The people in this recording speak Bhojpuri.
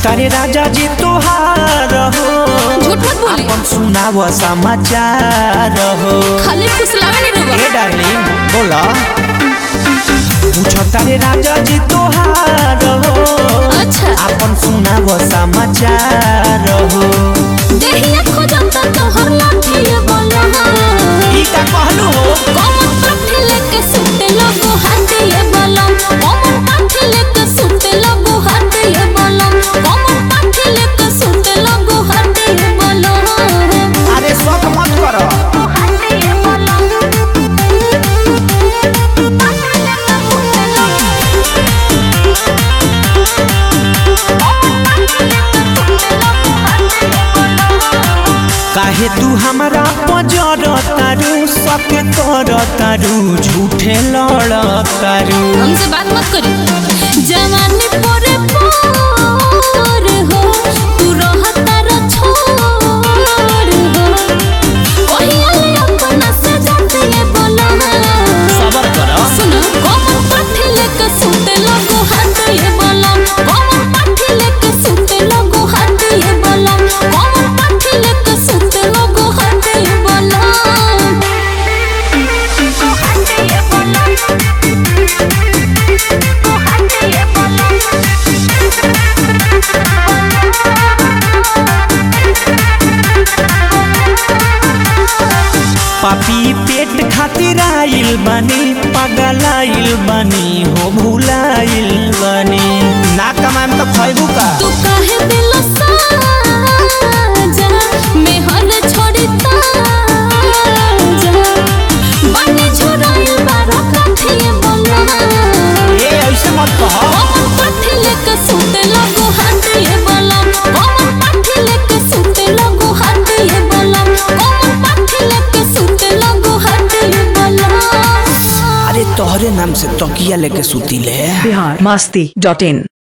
तारे राजा जी तोहार हो, झूठ मत बोली। अपन सुनाव समाचार हो। खाली फुसलावे नहीं रहुआ। ए डार्लिंग बोला, पूछो तारे राजा जी तोहार हो, अच्छा अपन सुनाव समाचार हो। देहिया खोजता तोहर लाठी बोला। ई का कहलू हो? कौन पाठी लेके सुते लगो हाथे ये बलम। कौन पाठी लेके सुते लगो हाथे ये बलम। कौन पाठी लेके सुते लगो हाथे ये बलम। अरे शौक मत करो। हाथे ये बलम। पाठी लेके सुते लगो। काहे तू हमारा पजर तारू, शक कर तारू, झूठे लड़ तारू। हमसे बात मत करी। जवानी पोरे पोर हो, तू रहता रो छोर हो। कोई आले अपना से जाते ये बोला। सबर करो। सुनो कौन पाठी लेके सुते लगो हाथे ये बोला। कौन पाठी लेके सुते लगो हाथे ये बोला। कौन पाठी लेके सुते लगो हाथे ये बोला। हाथे ये बोला। पापी पेट खातिर आइल बनी, पागल आइल बनी हो, भुलाइल बनी। ना कमाएम तो खैबू का? तू काहे दिल साजा मैं हर छोड़ी ताजा। बने छोड़ाइल बारा काठी बोला। ए ऐसे मत कहो। कौन पाठी लेके सुते लगो हाथे ये बोला। कौन पाठी लेके सुते लगो हाथे ये बोला। कौन पाठी लेके सुते लगो हाथे ये बोला। अरे तोहरे नाम से तकिया लेके सुती ले। biharmasti.in